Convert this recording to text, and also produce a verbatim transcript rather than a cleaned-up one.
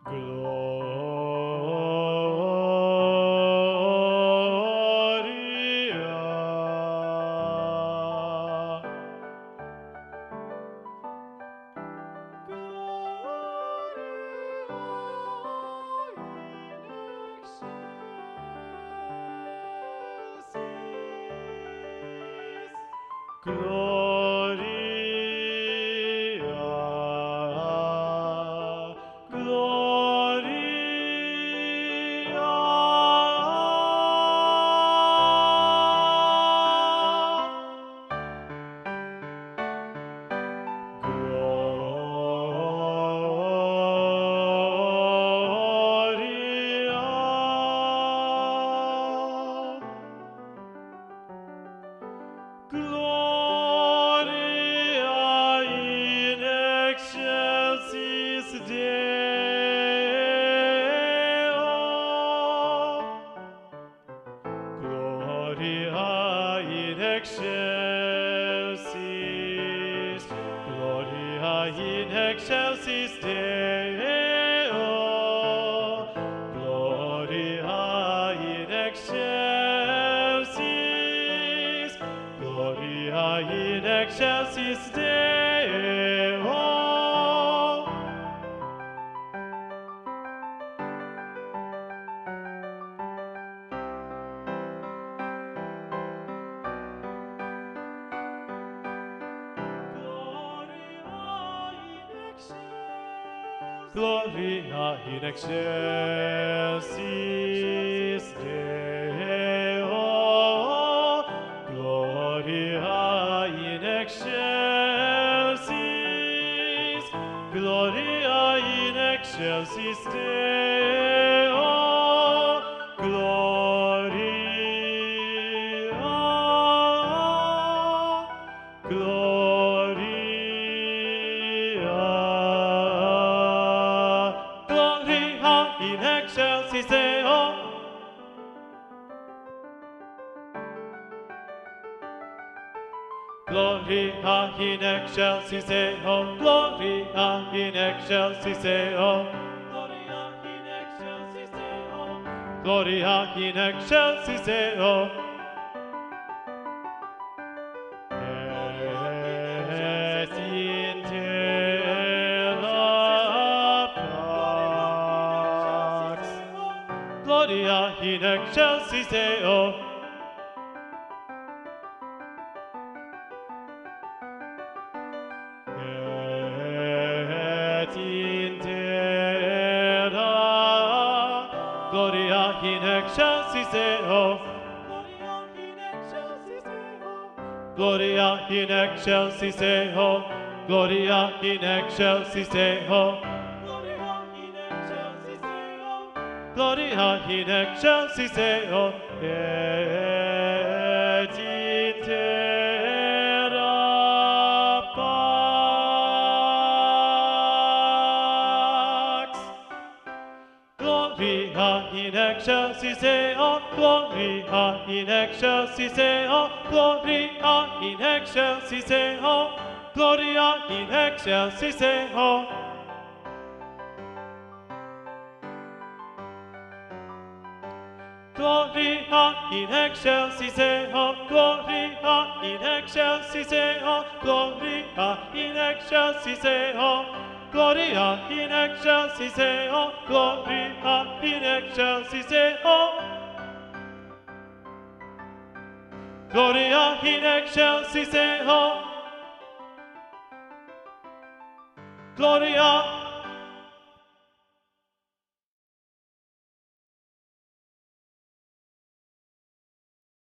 Gloria in excelsis Deo, Gloria in excelsis, Gloria in excelsis Deo, Gloria, Gloria. In excelsis Deo, Gloria in excelsis Deo, Gloria in excelsis Deo, Gloria in excelsis Deo, Gloria in excelsis Deo. Et in terra Gloria in excelsis Deo. Et in terra Gloria in excelsis Deo. Gloria in excelsis Deo. Gloria in excelsis Deo. Gloria in excelsis Deo, et in terra pax. Gloria in excelsis Deo, Gloria in excelsis Deo, Gloria in excelsis Deo, Gloria in excelsis Deo. Gloria in excelsis Deo, Gloria in excelsis Deo, Gloria in excelsis Deo, Gloria in excelsis Deo, Gloria in excelsis Deo, Gloria in excelsis Deo, Gloria